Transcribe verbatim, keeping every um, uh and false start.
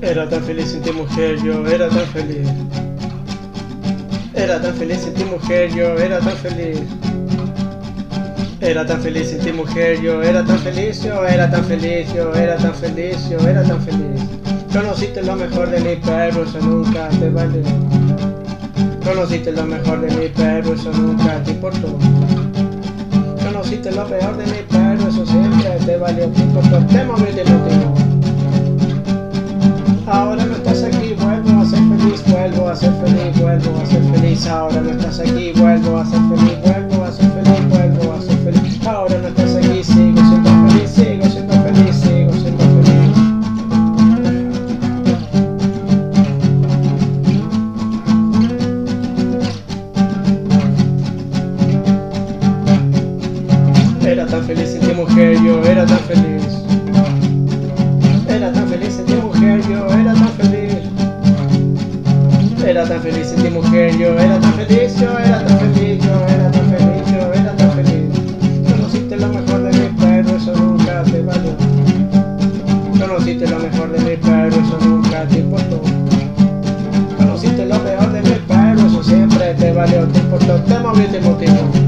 Era tan feliz sin ti, mujer, yo era tan feliz. Era tan feliz sin ti, mujer, yo era tan feliz. Era tan feliz sin ti, mujer, yo era tan feliz, yo era tan feliz, yo era tan feliz, yo era tan feliz. Conociste lo mejor de mí, pero eso nunca te valió. Conociste lo mejor de mí, pero eso nunca te importó. Conociste lo peor de mí, pero eso siempre te valió. Te importó, te moví de motivo. Ahora no estás aquí, vuelvo a ser feliz, vuelvo a ser feliz, vuelvo a ser feliz. Ahora no estás aquí, vuelvo a ser feliz, vuelvo a ser feliz, vuelvo a ser feliz. Ahora no estás aquí, sigo siendo feliz, sigo siendo feliz, sigo siendo feliz. Era tan feliz sin ti, mujer, yo era tan feliz. Era tan feliz sin ti, mujer, yo era tan feliz. Era tan feliz sin ti, mujer, yo era tan feliz, yo era tan feliz, yo era tan feliz, yo era tan feliz. Conociste lo mejor de mí, pero eso nunca te valió. Conociste lo mejor de mí, pero eso nunca te importó. Conociste lo peor de mí, pero eso siempre te valió. Te importó, te movió, te motivó.